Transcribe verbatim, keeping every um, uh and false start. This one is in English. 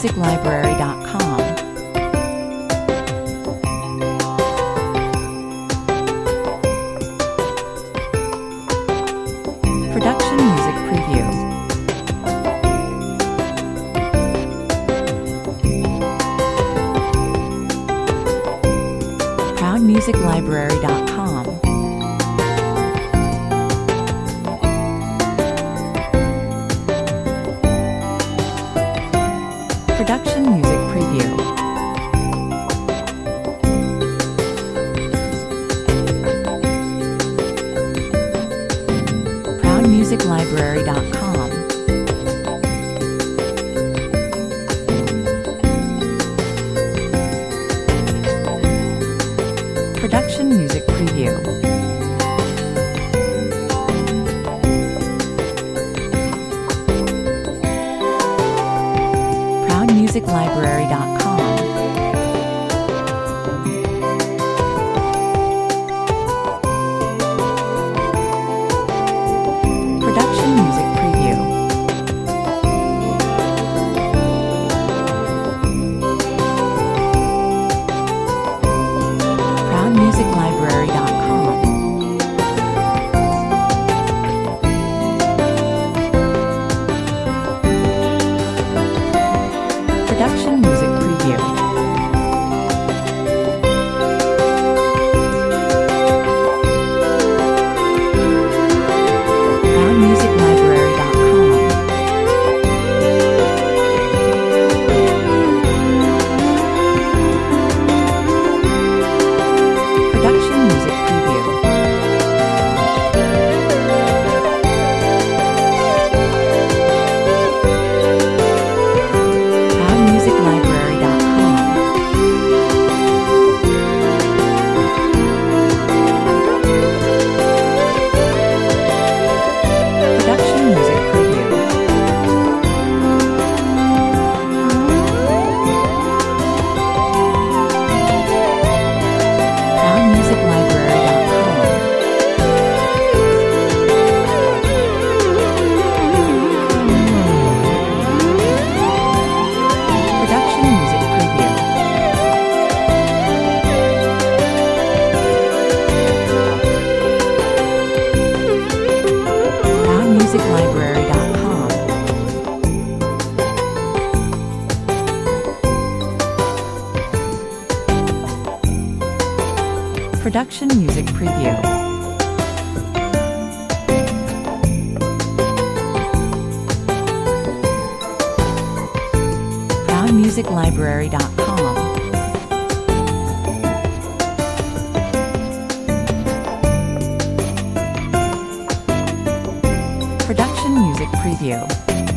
music library dot com. Production Music Preview. proud music library dot com. Production Music Preview. proud music library dot com. Production Music Preview. proud music library dot com. Production Music Preview. proud music library dot com. Production Music Preview. proud music library dot com. Production Music Preview. proud music library dot com. Production Music Preview. proud music library dot com. Production Music Preview. proud music library dot com. Production Music Preview. proud music library dot com. Production Music Preview.